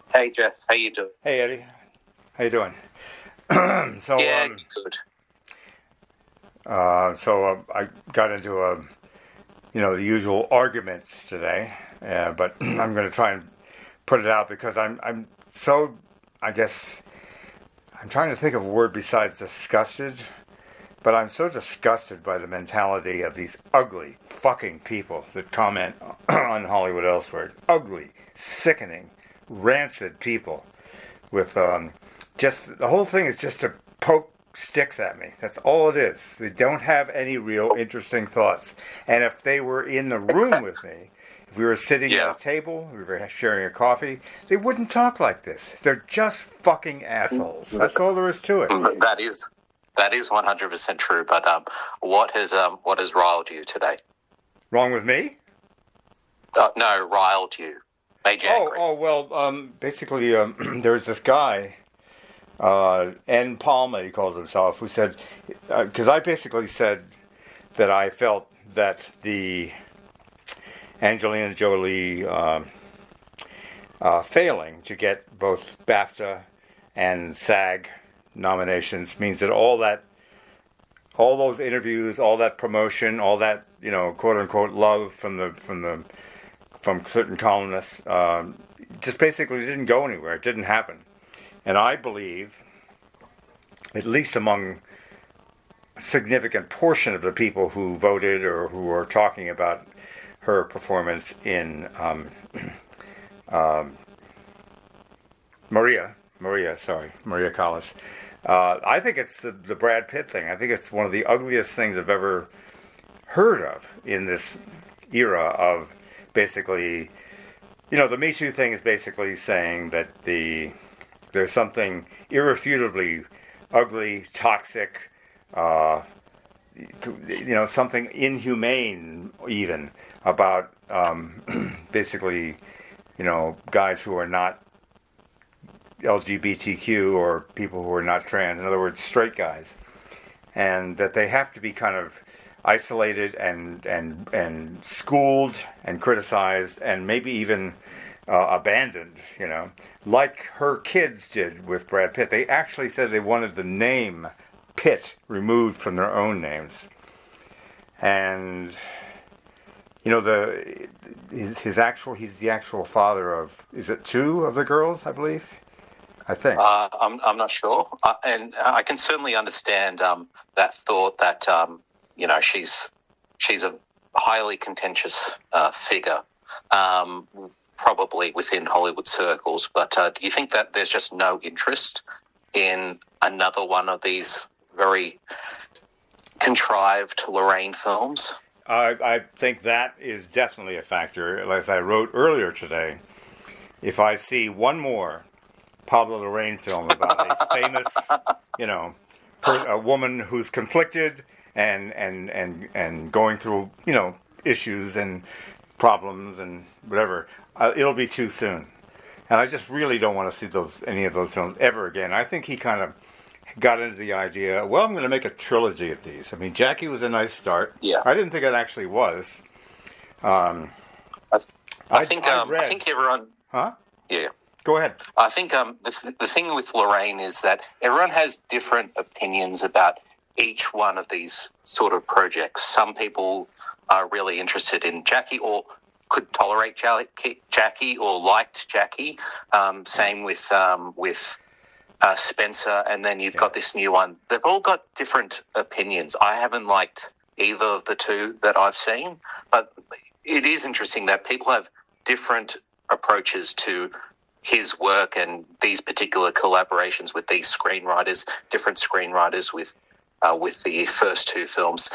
Hey Jeff, how you doing? Hey Eddie, how you doing? so Yeah, good. I got into the usual arguments today, but I'm going to try and put it out because I'm so, I guess I'm trying to think of a word besides disgusted, but I'm so disgusted by the mentality of these ugly fucking people that comment on Hollywood Elsewhere. Ugly, sickening, rancid people with just the whole thing is just to poke sticks at me. That's all it is. They don't have any real interesting thoughts. And if they were in the room with me, if we were sitting at a table, we were sharing a coffee, they wouldn't talk like this. They're just fucking assholes. That's all there is to it. That is 100% true. But what has riled you today? Wrong with me? No, riled you. Made you angry. Basically, there's this guy, N. Palma, he calls himself, who said, because I basically said that I felt that the Angelina Jolie failing to get both BAFTA and SAG nominations means that all those interviews, all that promotion, all that quote unquote love from certain columnists just basically didn't go anywhere. It didn't happen. And I believe, at least among a significant portion of the people who voted or who are talking about her performance in Maria Callas, I think it's the Brad Pitt thing. I think it's one of the ugliest things I've ever heard of in this era of basically, the Me Too thing is basically saying that there's something irrefutably ugly, toxic, something inhumane even about basically, guys who are not LGBTQ or people who are not trans, in other words, straight guys, and that they have to be kind of isolated and schooled and criticized and maybe even abandoned, like her kids did with Brad Pitt. They actually said they wanted the name Pitt removed from their own names. And he's the actual father of, is it 2 of the girls, I believe? I think. I'm not sure, and I can certainly understand that thought that she's a highly contentious figure, probably within Hollywood circles. But do you think that there's just no interest in another one of these very contrived Lorraine films? I think that is definitely a factor. As I wrote earlier today, if I see one more Pablo Lorraine film about a famous, a woman who's conflicted and going through, issues and problems and whatever, it'll be too soon. And I just really don't want to see any of those films ever again. I think he kind of got into the idea, well, I'm going to make a trilogy of these. I mean, Jackie was a nice start. Yeah. I didn't think it actually was. I think everyone... Huh? Yeah. Go ahead. I think the thing with Lorraine is that everyone has different opinions about each one of these sort of projects. Some people are really interested in Jackie or could tolerate Jackie or liked Jackie. Same with Spencer, and then you've got this new one. They've all got different opinions. I haven't liked either of the 2 that I've seen, but it is interesting that people have different approaches to his work and these particular collaborations with these screenwriters, different screenwriters with the first 2 films.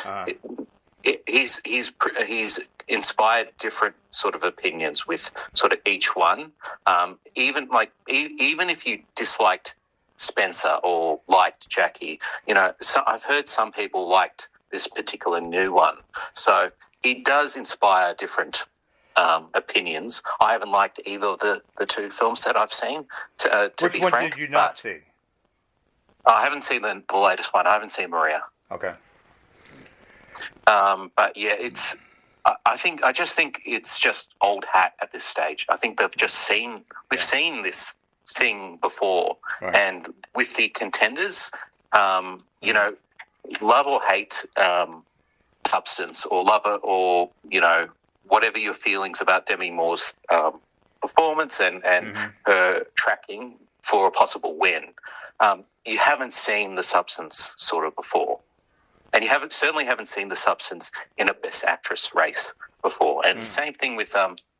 He's inspired different sort of opinions with sort of each one. Even if you disliked Spencer or liked Jackie, I've heard some people liked this particular new one. So he does inspire different opinions. I haven't liked either of the 2 films that I've seen. To Which be one frank, did you not see? I haven't seen the latest one. I haven't seen Maria. Okay. But yeah, I just think it's just old hat at this stage. I think we've seen this thing before, Right. and with the contenders, you know, love or hate substance, or love it, or you know, whatever your feelings about Demi Moore's performance and her tracking for a possible win, you haven't seen the substance sort of before, and you certainly haven't seen the substance in a Best Actress race before. And same thing with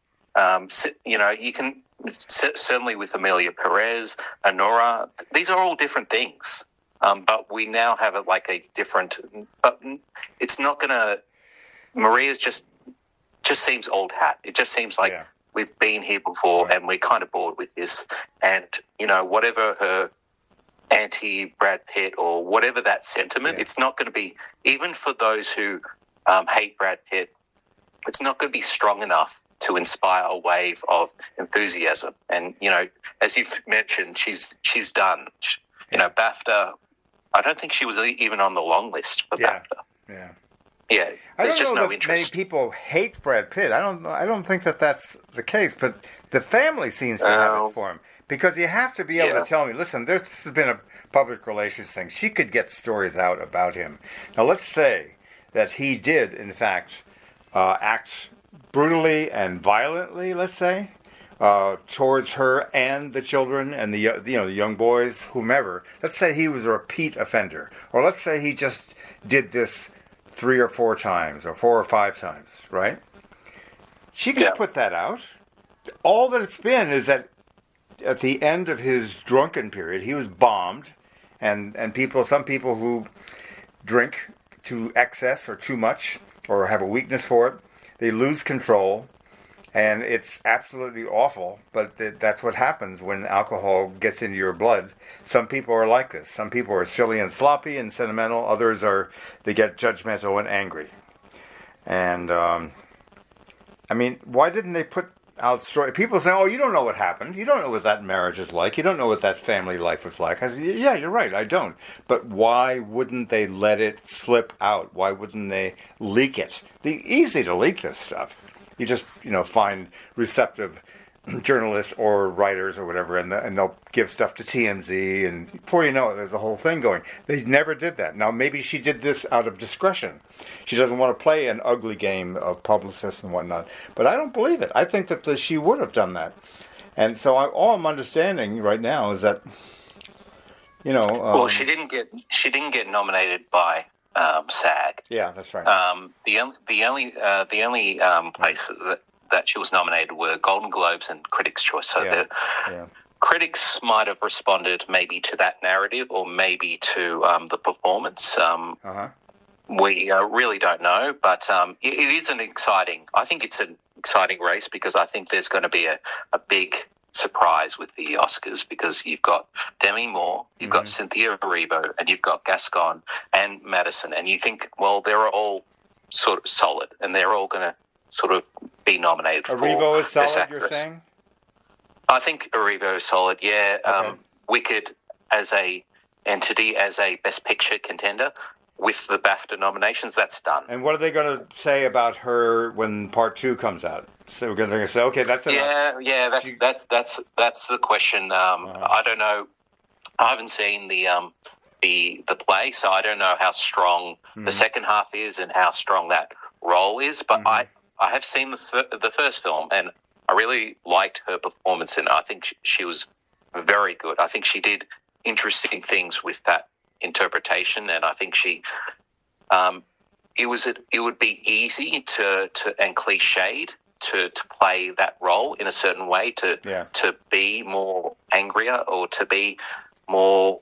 you know, you can certainly with Amelia Perez, Honora. These are all different things. But we now have it like a different. But it's not going to. Maria's just seems old hat. It just seems like we've been here before, and we're kind of bored with this. And you know, whatever her anti-Brad Pitt or whatever that sentiment, it's not going to be, even for those who hate Brad Pitt, it's not going to be strong enough to inspire a wave of enthusiasm. And you know, as you've mentioned, she's done. You know, BAFTA. I don't think she was even on the long list for BAFTA. Yeah. Yeah. There's just no interest. Many people hate Brad Pitt. I don't think that's the case, but the family seems to have it for him. Because you have to be able to tell me, listen, this has been a public relations thing. She could get stories out about him. Now, let's say that he did, in fact, act brutally and violently, let's say, towards her and the children and the young boys, whomever. Let's say he was a repeat offender. Or let's say he just did this 3 or 4 times or 4 or 5 times, right? She could put that out. All that it's been is that at the end of his drunken period, he was bombed, and some people who drink to excess or too much or have a weakness for it, they lose control, and it's absolutely awful, but that's what happens when alcohol gets into your blood. Some people are like this. Some people are silly and sloppy and sentimental. Others they get judgmental and angry. And, I mean, why didn't they put out story? People say, oh, you don't know what happened. You don't know what that marriage is like. You don't know what that family life was like. I said, yeah, you're right, I don't. But why wouldn't they let it slip out? Why wouldn't they leak it? It's easy to leak this stuff. You just, find receptive journalists or writers or whatever, and they'll give stuff to TMZ, and before you know it, there's a whole thing going. They never did that. Now, maybe she did this out of discretion. She doesn't want to play an ugly game of publicists and whatnot. But I don't believe it. I think that she would have done that. And so all I'm understanding right now is that, well, she didn't get nominated by SAG. Yeah, that's right. The only place that she was nominated were Golden Globes and Critics' Choice. So the critics might have responded maybe to that narrative or maybe to the performance. We really don't know, but it is I think it's an exciting race, because I think there's going to be a big surprise with the Oscars, because you've got Demi Moore, you've got Cynthia Erivo, and you've got Gaston and Madison, and you think, well, they're all sort of solid, and they're all going to sort of be nominated for Erivo is solid, Best Actress. You're saying? I think Erivo is solid, yeah. Okay. Wicked as a entity, as a Best Picture contender, with the BAFTA nominations, that's done. And what are they going to say about her when Part 2 comes out? So they're going to say, okay, that's enough. Yeah, that's the question. I don't know. I haven't seen the play, so I don't know how strong the second half is and how strong that role is. But I have seen the first film, and I really liked her performance, and I think she was very good. I think she did interesting things with that interpretation, and I think she it would be easy to and cliched to play that role in a certain way, to be more angrier or to be more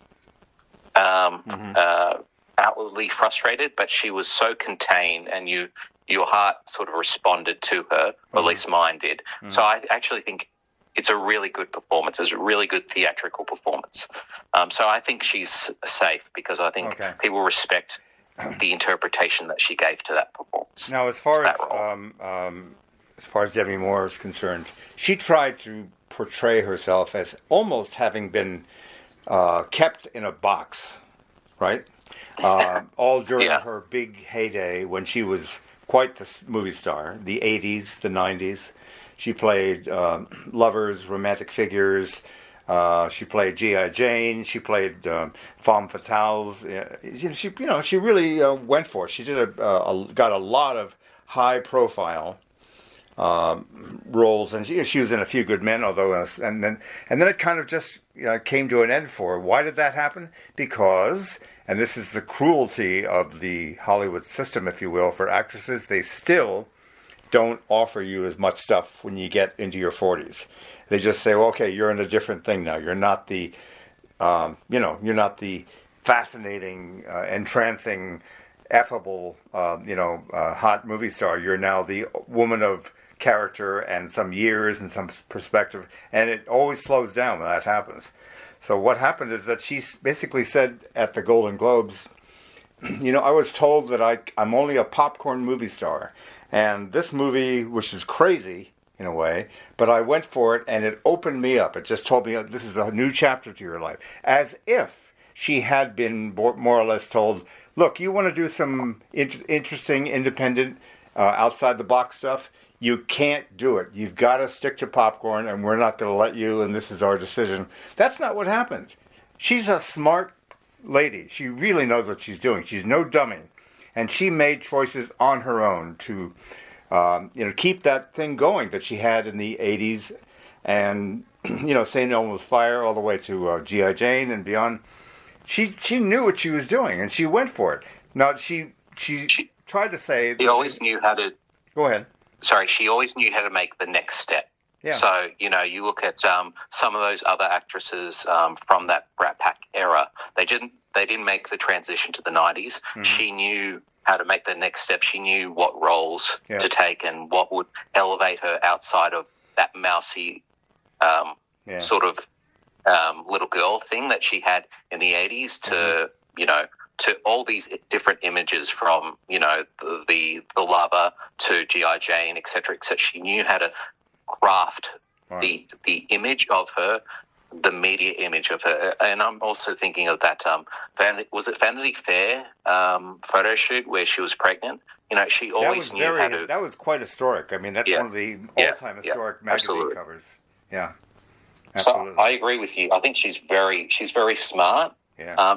outwardly frustrated, but she was so contained, and your heart sort of responded to her, or at least mine did. So I actually think it's a really good performance. It's a really good theatrical performance. So I think she's safe, because I think people respect the interpretation that she gave to that performance. Now, as far as Demi Moore is concerned, she tried to portray herself as almost having been kept in a box, right? All during her big heyday when she was quite the movie star, the 80s, the 90s. She played lovers, romantic figures, She played G.I. Jane. She played Femme Fatales. She really went for it. She did got a lot of high-profile roles, and she was in A Few Good Men. And then it kind of just came to an end for her. Why did that happen? Because, and this is the cruelty of the Hollywood system, if you will, for actresses, they still don't offer you as much stuff when you get into your 40s. They just say, well, okay, you're in a different thing now. You're not the, you're not the fascinating, entrancing, affable, hot movie star. You're now the woman of character and some years and some perspective, and it always slows down when that happens. So what happened is that she basically said at the Golden Globes, I was told that I'm only a popcorn movie star. And this movie, which is crazy in a way, but I went for it and it opened me up. It just told me this is a new chapter to your life. As if she had been more or less told, look, you want to do some interesting, independent, outside the box stuff? You can't do it. You've got to stick to popcorn and we're not going to let you, and this is our decision. That's not what happened. She's a smart lady. She really knows what she's doing. She's no dummy. And she made choices on her own to, keep that thing going that she had in the 80s. And, St. Elmo's Fire all the way to G.I. Jane and beyond. She knew what she was doing, and she went for it. Now, she tried to say... She always knew how to... Go ahead. Sorry, she always knew how to make the next step. Yeah. So, you look at some of those other actresses from that Brat Pack era, they didn't make the transition to the 90s. Mm-hmm. She knew how to make the next step. She knew what roles to take and what would elevate her outside of that mousy sort of little girl thing that she had in the 80s to, to all these different images from, the lover to G.I. Jane, et cetera, et cetera. She knew how to craft the image of her, the media image of her. And I'm also thinking of that, was it Vanity Fair photo shoot where she was pregnant? She always knew how to... That was quite historic. I mean, that's one of the all-time historic magazine covers. Yeah, absolutely. So I agree with you. I think she's very smart. Yeah.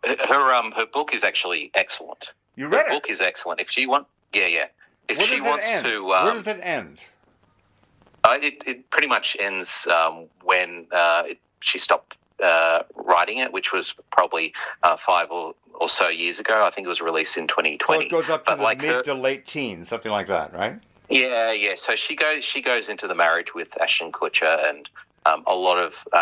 Her book is actually excellent. You read it? Her book is excellent. If she wants... Yeah. If she wants to... Where does it end? It pretty much ends when she stopped writing it, which was probably 5 or so years ago. I think it was released in 2020. So it goes up to the mid to late teens, something like that, right? Yeah. So she goes into the marriage with Ashton Kutcher and a lot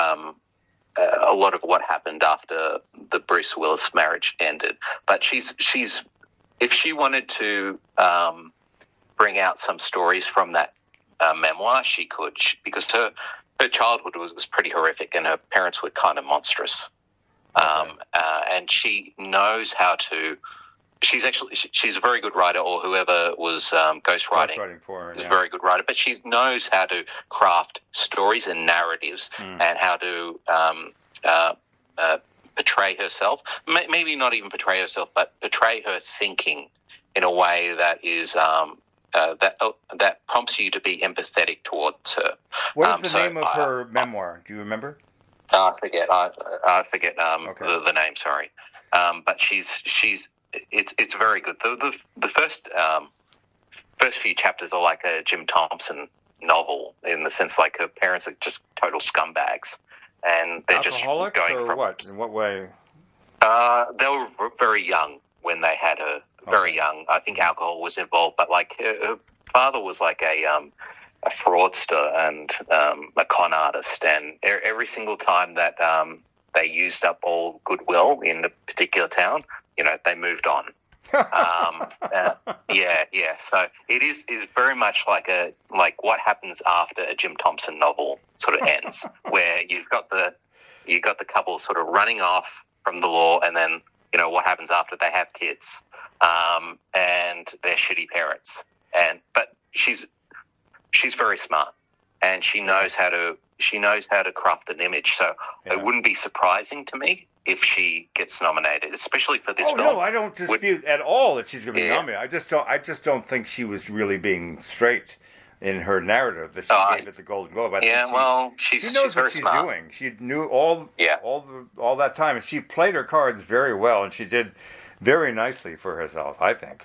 of what happened after the Bruce Willis marriage ended. But she's if she wanted to bring out some stories from that memoir, she could, because her childhood was pretty horrific and her parents were kind of monstrous. Okay. And she knows how to... She's a very good writer, or whoever was ghostwriting for her, is a very good writer, but she knows how to craft stories and narratives and how to portray herself. Maybe not even portray herself, but portray her thinking in a way that is... that prompts you to be empathetic towards her. What is the name of her memoir? Do you remember? I forget. I forget the name. Sorry, but it's very good. The first few chapters are like a Jim Thompson novel in the sense like her parents are just total scumbags, and they're alcoholics, just going or from what? In what way? They were very young when they had her. Very young. I think alcohol was involved, but like her father was like a fraudster and a con artist, and every single time that they used up all goodwill in the particular town, they moved on. Yeah. So it is very much like what happens after a Jim Thompson novel sort of ends, where you've got the couple sort of running off from the law, and then what happens after they have kids. And they're shitty parents, but she's very smart, and she knows how to craft an image. So it wouldn't be surprising to me if she gets nominated, especially for this film. No, I don't dispute at all that she's going to be nominated. I just don't think she was really being straight in her narrative that she gave at the Golden Globe. She knows she's very what she's smart. doing. She knew all that time, and she played her cards very well, and she did very nicely for herself, I think.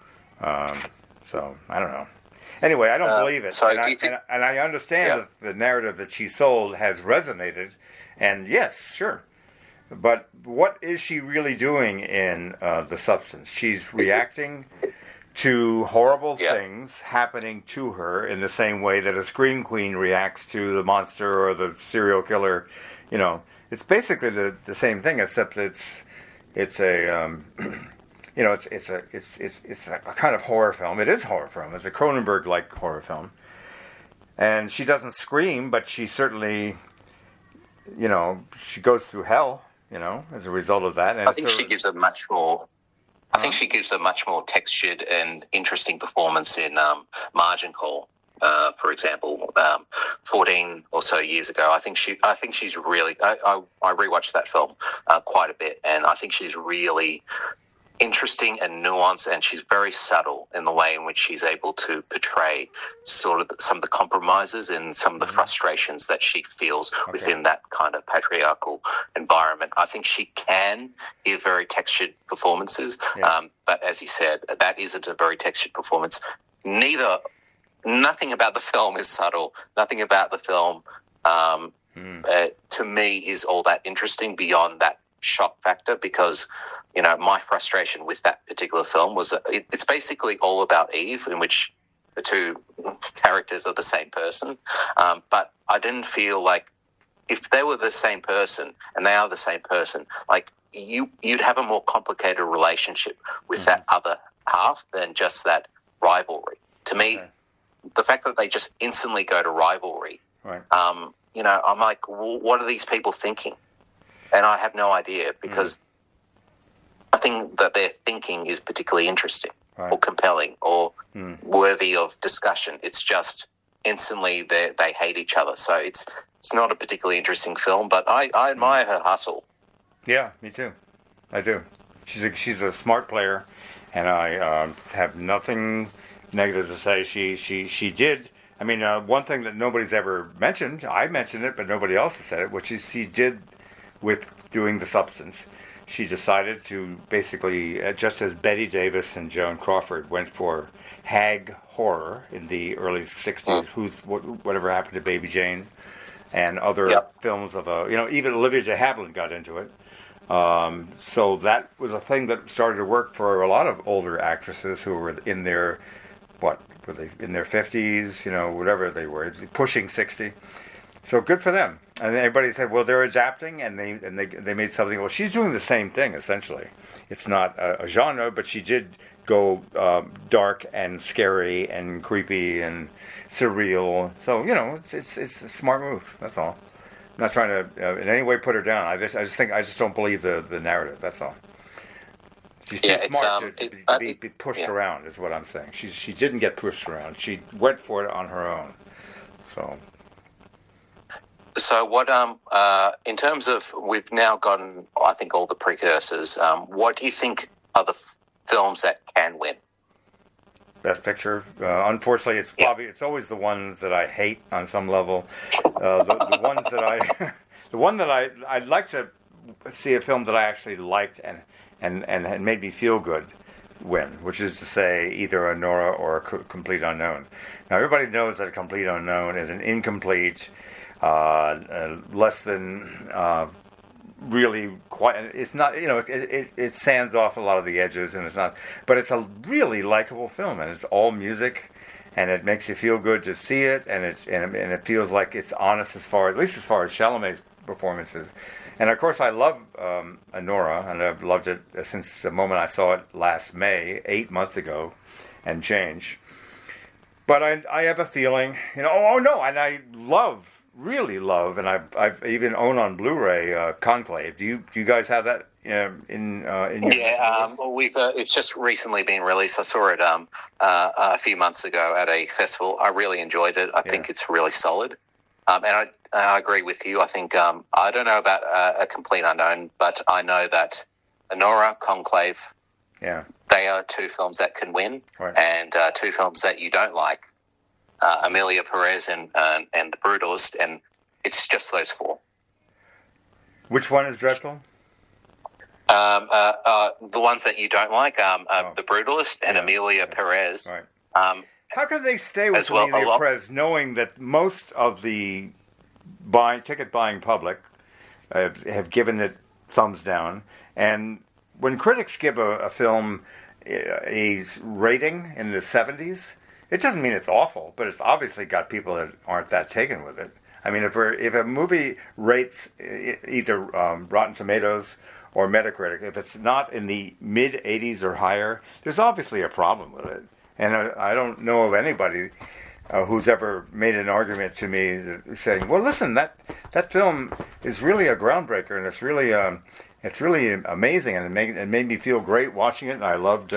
So I don't know. Anyway, I don't believe it, and I understand that the narrative that she sold has resonated, and yes, sure. But what is she really doing in The Substance? She's reacting to horrible things happening to her in the same way that a scream queen reacts to the monster or the serial killer. You know, it's basically the same thing, except it's a it's a kind of horror film. It is a horror film. It's a Cronenberg-like horror film, and she doesn't scream, but she certainly, she goes through hell. As a result of that, and I think she gives a much more. I think she gives a much more textured and interesting performance in Margin Call, for example, 14 or so years ago. I think she's really. I rewatched that film quite a bit, and I think she's really interesting and nuanced, and she's very subtle in the way in which she's able to portray sort of some of the compromises and some of the frustrations that she feels within that kind of patriarchal environment. I think she can give very textured performances, but as you said, that isn't a very textured performance. Nothing about the film is subtle. Nothing about the film, to me, is all that interesting beyond that shock factor, because my frustration with that particular film was that it's basically all about Eve, in which the two characters are the same person, but I didn't feel like if they were the same person, and they are the same person, like you'd have a more complicated relationship with that other half than just that rivalry. To me, the fact that they just instantly go to rivalry, I'm like, well, what are these people thinking? And I have no idea, because nothing that they're thinking is particularly interesting or compelling or worthy of discussion. It's just instantly they hate each other. So it's not a particularly interesting film, but I admire her hustle. Yeah, me too. I do. She's a smart player, and I have nothing negative to say. She did. I mean, one thing that nobody's ever mentioned, I mentioned it, but nobody else has said it, which is she did with doing The Substance. She decided to basically, just as Betty Davis and Joan Crawford went for hag horror in the early 60s, whatever happened to Baby Jane, and other films of even Olivia de Havilland got into it. So that was a thing that started to work for a lot of older actresses who were in their, in their 50s, whatever they were, pushing 60. So good for them. And everybody said, well, they're adapting, and they made something. Well, she's doing the same thing, essentially. It's not a genre, but she did go dark and scary and creepy and surreal. So, it's a smart move. That's all. I'm not trying to in any way put her down. I just don't believe the narrative. That's all. She's too smart to be pushed around, is what I'm saying. She didn't get pushed around. She went for it on her own. So what, in terms of, we've now gotten, I think, all the precursors, what do you think are the films that can win? Best Picture. Unfortunately, it's always the ones that I hate on some level. The ones that the one that I'd like to see a film that I actually liked and made me feel good win, which is to say either a Nora or a Complete Unknown. Now, everybody knows that a Complete Unknown is an incomplete, less than really quite. It's not. It sands off a lot of the edges, and it's not. But it's a really likable film, and it's all music, and it makes you feel good to see it, and it feels like it's honest as far as Chalamet's performances. And of course, I love Nora, and I've loved it since the moment I saw it last May, 8 months ago, and change. But I have a feeling, and I really love, and I've even own on Blu-ray Conclave. Do you guys have that in your? Yeah, we've it's just recently been released. I saw it a few months ago at a festival. I really enjoyed it. I think it's really solid. And I agree with you. I think I don't know about a Complete Unknown, but I know that Nora, Conclave, they are two films that can win, and two films that you don't like. Amelia Perez, and The Brutalist, and it's just those four. Which one is dreadful? The ones that you don't like, The Brutalist and Amelia Perez. Right. How can they stay with Amelia Perez, knowing that most of the ticket buying public have given it thumbs down, and when critics give a film a rating in the 70s, it doesn't mean it's awful, but it's obviously got people that aren't that taken with it. I mean, if a movie rates either Rotten Tomatoes or Metacritic, if it's not in the mid 80s or higher, there's obviously a problem with it. And I don't know of anybody who's ever made an argument to me saying, "Well, listen, that film is really a groundbreaker, and it's really amazing, and it made me feel great watching it, and I loved,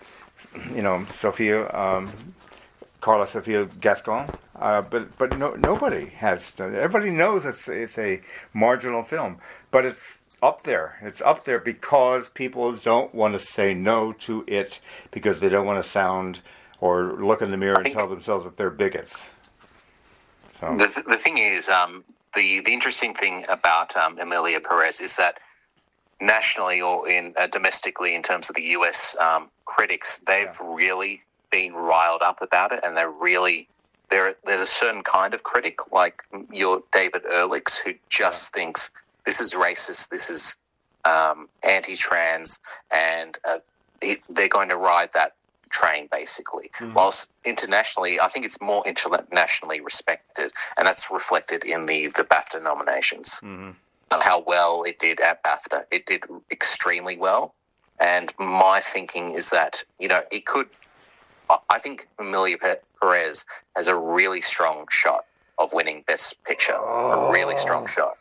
Carla Sofia Gascon." But nobody has. Everybody knows it's a marginal film, but it's up there. It's up there because people don't want to say no to it because they don't want to sound or look in the mirror and tell themselves that they're bigots. So. The thing is, the interesting thing about Amelia Perez is that nationally or domestically, in terms of the US critics, they've really been riled up about it, and there's a certain kind of critic, like your David Ehrlichs, who just thinks this is racist, this is anti-trans, and they're going to ride that train, basically. Mm-hmm. Whilst internationally, I think it's more internationally respected, and that's reflected in the BAFTA nominations. Mm-hmm. How well it did at BAFTA. It did extremely well, and my thinking is that, it could... I think Amelia Perez has a really strong shot of winning Best Picture. A really strong shot.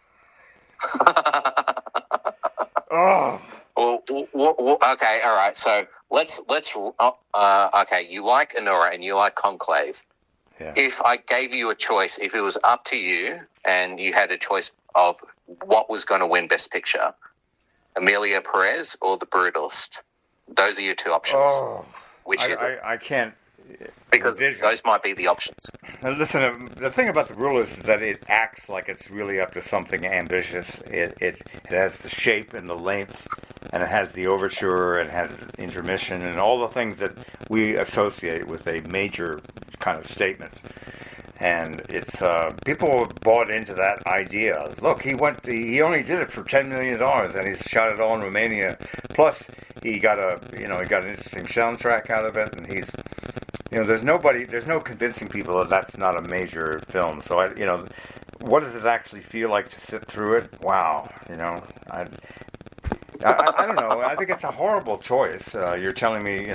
Well, okay, all right. So let's. Okay, you like Anora and you like Conclave. Yeah. If I gave you a choice, if it was up to you and you had a choice of what was going to win Best Picture, Amelia Perez or The Brutalist, those are your two options. Which is it? I can't. Because those might be the options. Now listen, the thing about The Brutalist is that it acts like it's really up to something ambitious. It has the shape and the length, and it has the overture, and it has intermission, and all the things that we associate with a major kind of statement. And it's people bought into that idea. Look, he only did it for $10 million, and he shot it all in Romania. Plus, he got an interesting soundtrack out of it, and there's no convincing people that that's not a major film. So what does it actually feel like to sit through it? Wow, I don't know. I think it's a horrible choice. You're telling me,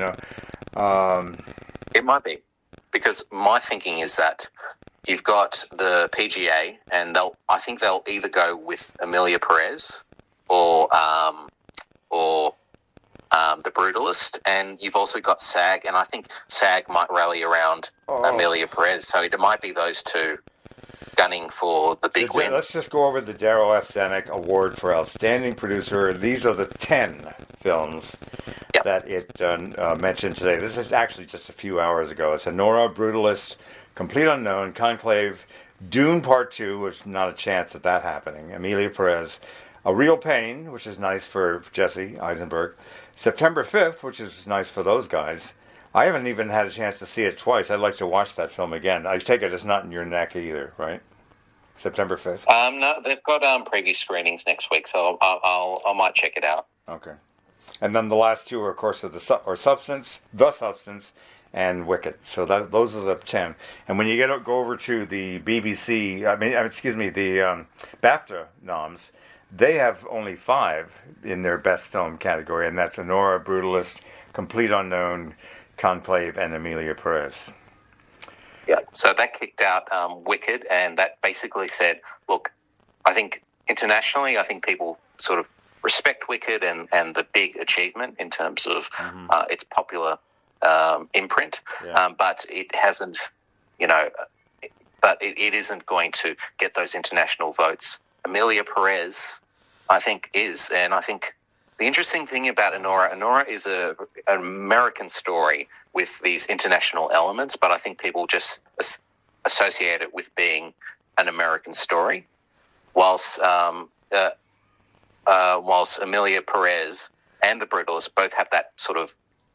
It might be, because my thinking is that you've got the PGA, and I think they'll either go with Amelia Perez or The Brutalist, and you've also got SAG, and I think SAG might rally around Amelia Perez, so it might be those two gunning for the big win. Let's just go over the Darryl F. Zanuck Award for Outstanding Producer. These are the 10 films that it mentioned today. This is actually just a few hours ago. It's Anora, Brutalist, Complete Unknown, Conclave, Dune Part 2, which is not a chance of that happening, Amelia Perez, A Real Pain, which is nice for Jesse Eisenberg, September 5th, which is nice for those guys. I haven't even had a chance to see it twice. I'd like to watch that film again. I take it it's not in your neck either, right? September 5th? No, they've got preview screenings next week, so I might check it out. Okay. And then the last two are, of course, The Substance, and Wicked. So those are the 10. And when you go over to the BBC, the BAFTA noms, they have only 5 in their best film category, and that's Anora, Brutalist, Complete Unknown, Conclave, and Amelia Perez. Yeah, so that kicked out Wicked, and that basically said, look, I think internationally, people sort of respect Wicked and the big achievement in terms of its popular imprint, but it hasn't, but it isn't going to get those international votes. Amelia Perez, I think, is, and I think the interesting thing about Anora is an American story with these international elements, but I think people just associate it with being an American story, whilst Emilia Perez and The Brutalist both have that sort of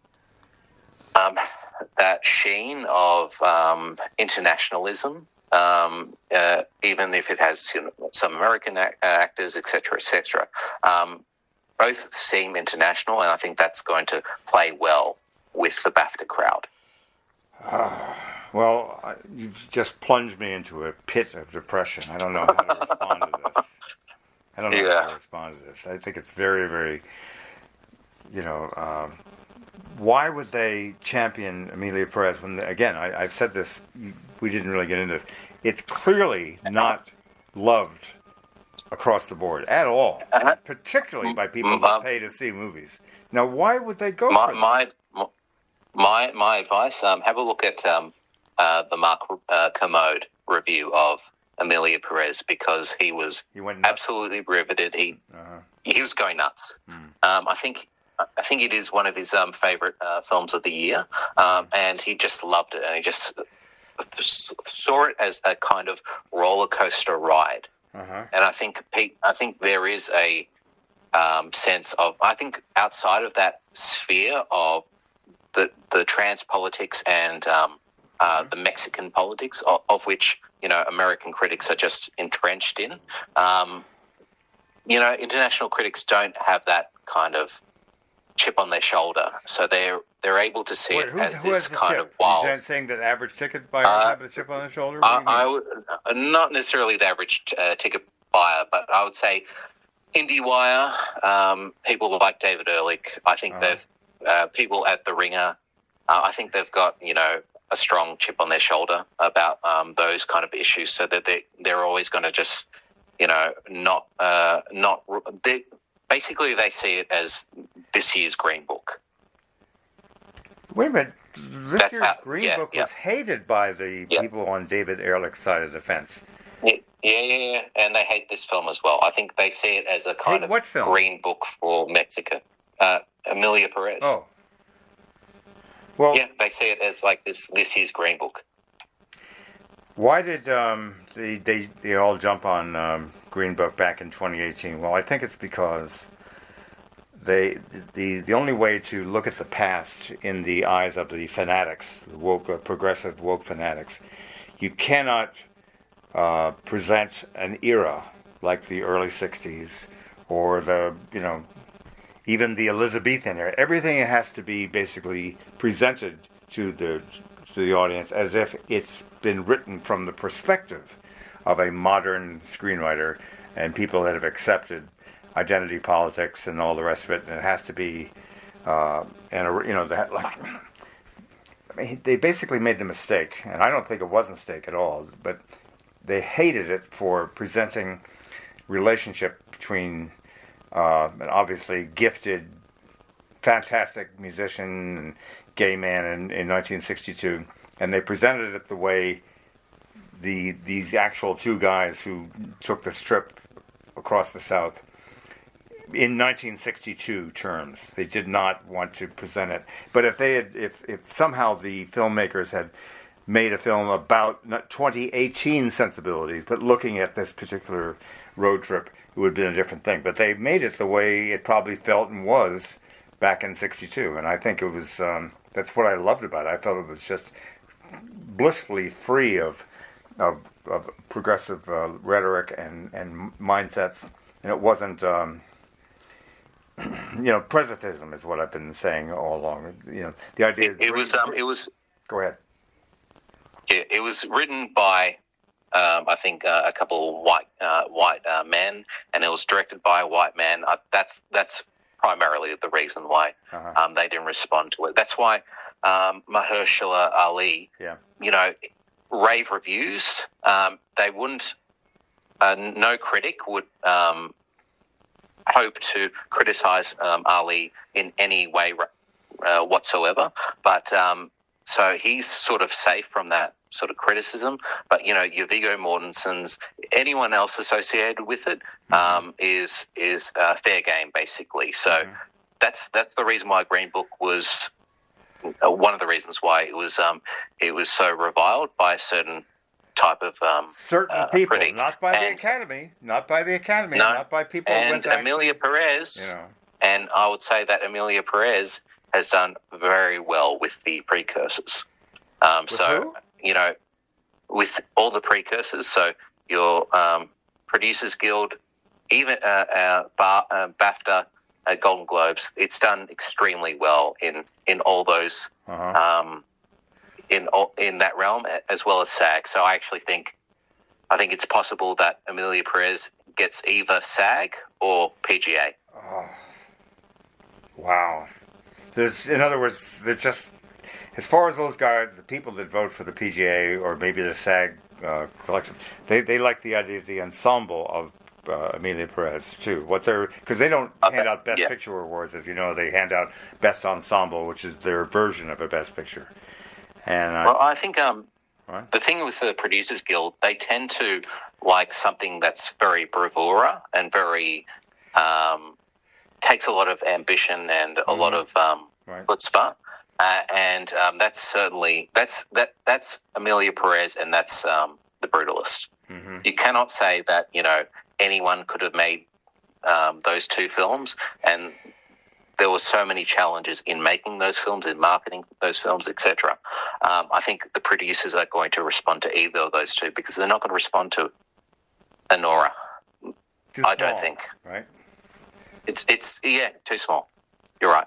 that sheen of internationalism, even if it has some American actors, etc., etc. Both seem international, and I think that's going to play well with the BAFTA crowd. Well, you've just plunged me into a pit of depression. I don't know how to respond to this. How to respond to this. I think it's very, very, why would they champion Emilia Perez when, again, I've said this, we didn't really get into this. It's clearly not loved across the board at all, particularly by people who pay to see movies. Now, why would they go for that? My advice, have a look at the Mark Kermode review of Emilia Perez, because he went absolutely riveted. He was going nuts. I think it is one of his favorite films of the year, and he just loved it, and he just saw it as a kind of roller coaster ride. And I think there is a sense of, I think outside of that sphere of the trans politics and the Mexican politics, of which American critics are just entrenched in. International critics don't have that kind of chip on their shoulder, so they're able to see it as this kind of wild. Is that saying that average ticket buyers have a chip on their shoulder? I would not necessarily the average ticket buyer, but I would say IndieWire, people like David Ehrlich. I think they've people at The Ringer. I think they've got a strong chip on their shoulder about those kind of issues, so that they're always going to just basically they see it as this year's Green Book. Wait a minute, this year's Green Book was hated by the people on David Ehrlich's side of the fence. Yeah, and they hate this film as well. I think they see it as a kind of Green Book for Mexico. Emilia Perez. Oh. Well, yeah, they see it as like this year's Green Book. Why did they all jump on Green Book back in 2018? Well, I think it's because the only way to look at the past in the eyes of the fanatics, the woke, progressive woke fanatics, you cannot present an era like the early 60s or even the Elizabethan era. Everything has to be basically presented to the audience as if it's been written from the perspective of a modern screenwriter and people that have accepted identity politics and all the rest of it. And it has to be, they basically made the mistake, and I don't think it was a mistake at all, but they hated it for presenting relationship between an obviously gifted, fantastic musician and gay man in 1962, and they presented it the way these actual two guys who took this trip across the South in 1962 terms. They did not want to present it. But if somehow the filmmakers had made a film about not 2018 sensibilities, but looking at this particular road trip, it would have been a different thing. But they made it the way it probably felt and was back in 62. And I think it was, that's what I loved about it. I felt it was just blissfully free of progressive rhetoric and mindsets. And it wasn't, presentism is what I've been saying all along. The idea it was. Go ahead. Yeah, it was written by I think a couple of white men, and it was directed by a white man. That's primarily the reason why they didn't respond to it. That's why Mahershala Ali, rave reviews. They wouldn't. No critic would hope to criticize Ali in any way whatsoever. But so he's sort of safe from that sort of criticism. But your Viggo Mortensen's, anyone else associated with it is fair game basically. So that's the reason why Green Book was one of the reasons why it was so reviled by certain type of certain people, critic. not by the Academy, not by people who went to Amelia Perez, you know. And I would say that Amelia Perez has done very well with the precursors. Who? You know, with all the precursors, so your Producers Guild, even BAFTA, Golden Globes, it's done extremely well in all those in that realm, as well as SAG. So I actually think it's possible that Amelia Perez gets either SAG or PGA. Oh. Wow. In other words, they're just, as far as those guys, the people that vote for the PGA or maybe the SAG collection, they like the idea of the ensemble of Amelia Perez too. Because they don't hand out Best Picture awards, as you know. They hand out Best Ensemble, which is their version of a Best Picture. And I think the thing with the Producers Guild, they tend to like something that's very bravura and very takes a lot of ambition and a lot of chutzpah. And that's certainly that's Amelia Perez, and that's The Brutalist. Mm-hmm. You cannot say that anyone could have made those two films, and there were so many challenges in making those films, in marketing those films, etc. I think the producers are going to respond to either of those two, because they're not going to respond to Anora. I don't think. Right. It's too small. You're right.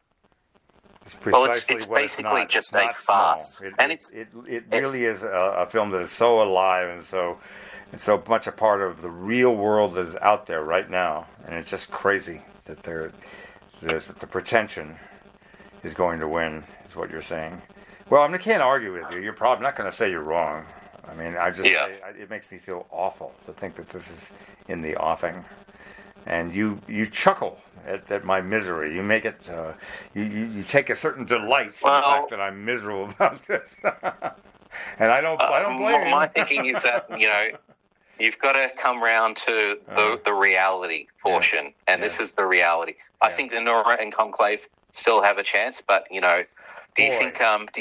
It's basically just a farce, it really is a film that is so alive and so much a part of the real world that is out there right now, and it's just crazy that the pretension is going to win, is what you're saying. Well, I can't argue with you. You're probably not going to say you're wrong. I mean, it makes me feel awful to think that this is in the offing. And you chuckle at my misery. You make it. You take a certain delight in the fact that I'm miserable about this. And I don't blame you. My thinking is that you've got to come round to the reality portion, and this is the reality. I think Anora and Conclave still have a chance, but do you think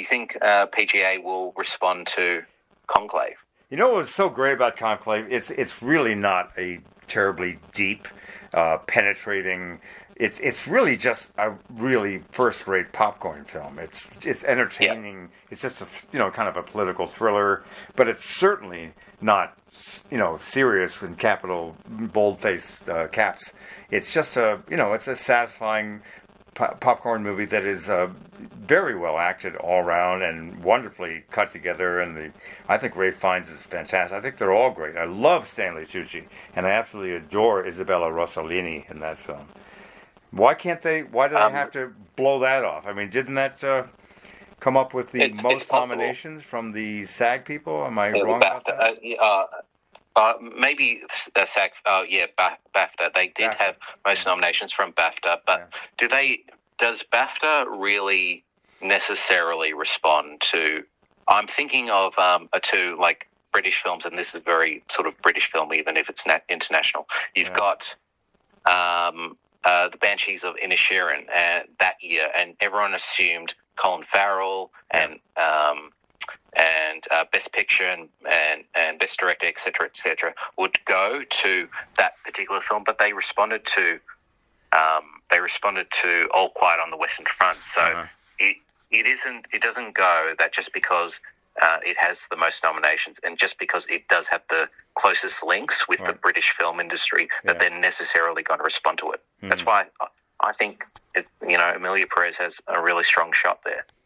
PGA will respond to Conclave? You know what was so great about Conclave? It's really not a terribly deep, penetrating. It's really just a really first-rate popcorn film. It's entertaining. Yeah. It's just kind of a political thriller, but it's certainly not serious in capital bold-faced caps. It's just it's a satisfying popcorn movie that is very well acted all around and wonderfully cut together. And I think Ralph Fiennes is fantastic. I think they're all great. I love Stanley Tucci, and I absolutely adore Isabella Rossellini in that film. Why do they have to blow that off? I mean, didn't that come up with the most nominations from the SAG people? Am I wrong about that? Maybe SAG. BAFTA. They did have most nominations from BAFTA, but does BAFTA really necessarily respond to? I'm thinking of two like British films, and this is very sort of British film, even if it's not international. You've got The Banshees of Inisherin that year, and everyone assumed Colin Farrell and Best Picture and Best Director, etc., would go to that particular film, but they responded to All Quiet on the Western Front. So it doesn't go that just because it has the most nominations and just because it does have the closest links with the British film industry that they're necessarily going to respond to it. That's why I think Amelia Perez has a really strong shot there.